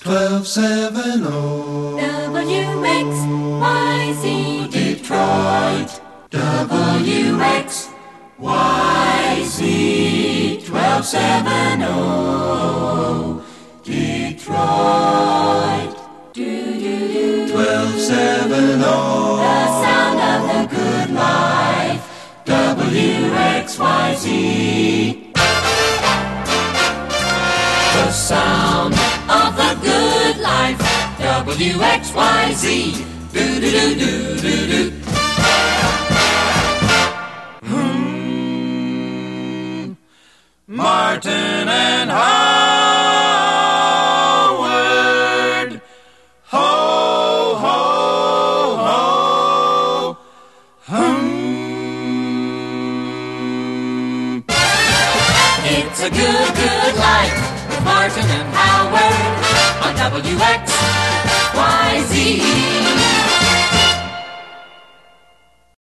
1270 WXYZ Detroit. WXYZ 1270 Detroit. 1270 The sound of the good life. WXYZ. The sound of the good life. WXYZ. Do-do-do-do-do-do. Martin and Howard. Ho, ho, ho. It's a good, good life with Martin and Howard on WXYZ.